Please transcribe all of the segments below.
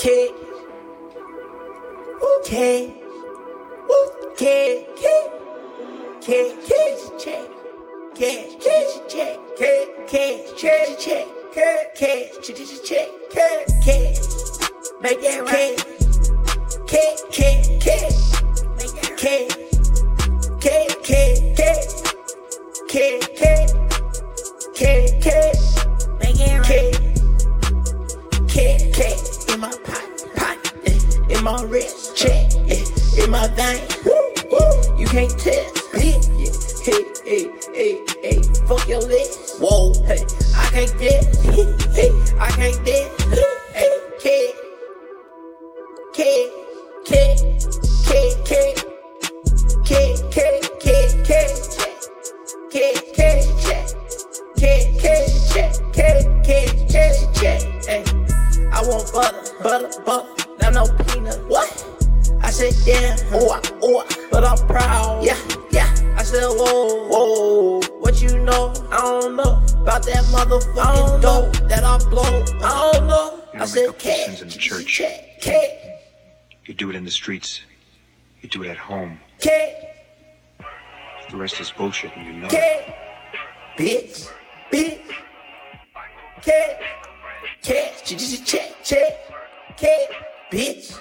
kid, kid, kid, kid, kid, kid, check, kid, kid, check, kid, kid, check, check, kid, check, kid, kid, make that right, kid, kid, kid, kid, kid, kid, kid, kid, kid, kid, kid, make it right, kid, kid, in my pot, in my wrist, check, in my vein, you can't test, hey, hey, hey, fuck your list, whoa, hey, I can't dance, hey, I can't dance, hey, kid, kid, kid, kid, kid, kid, kid, kid, kid, kid, kid, check, kid, kid, check, kid, kid, kid, check, hey, I want butter, not no peanut, what? I said, yeah, but I'm proud, yeah, I said, whoa, what you know? I don't know about that motherfucking dope that I blow, I don't know. I said, sins in the church. You do it in the streets. You do it at home. The rest is bullshit, and you know it. Bitch, bitch,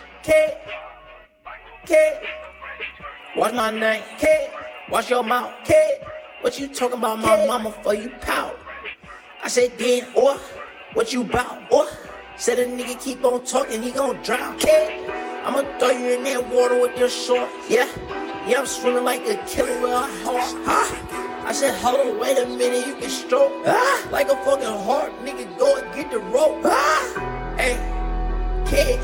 watch my name, watch your mouth, what you talking about my mama for you pout? I said then, or what you bout, or said a nigga keep on talking, he gon' drown, I'ma throw you in that water with your short, yeah, I'm swimming like a killer with a horse, I said, hold on, wait a minute, you can stroke, like a fucking heart, nigga, go and get the rope, hey, kid,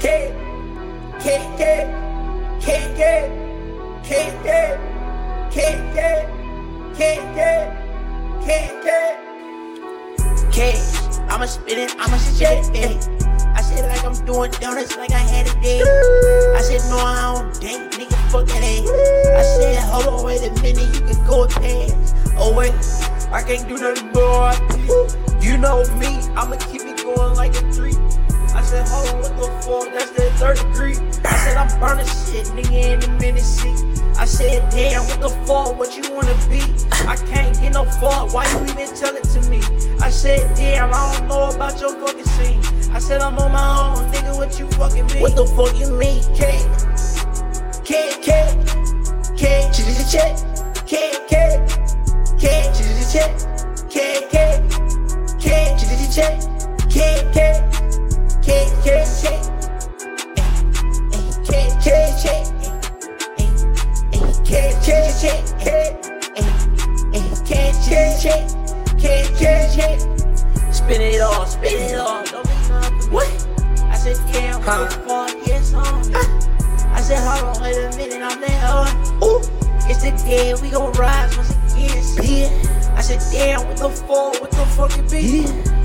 I'ma spin it, I'ma shit it. I said like I'm doing donuts like I had a day. I said no, I don't date, nigga, fuck that ass. I said hold on, wait a minute, you can go and pass. Oh wait, I can't do nothing more. You know me, I'ma keep it going like a tree. I said hold on, what the fuck, that's that third degree. I said I'm burning shit, nigga, in the minute seat. I said damn, what the fuck, what you wanna be? I can't get no fuck, why you even tell it to me? I said damn, I don't know about your fucking scene. I said I'm on my own, nigga, what you fucking mean? What the fuck you mean? Check, check, check, check, check, check, check, spin it all, don't be nothing. What? I said, damn, what the fuck, yes, I said, hold on, wait a minute, I'm there, ooh, it's the day, we gon' rise once again, I said, damn, what the fuck it be?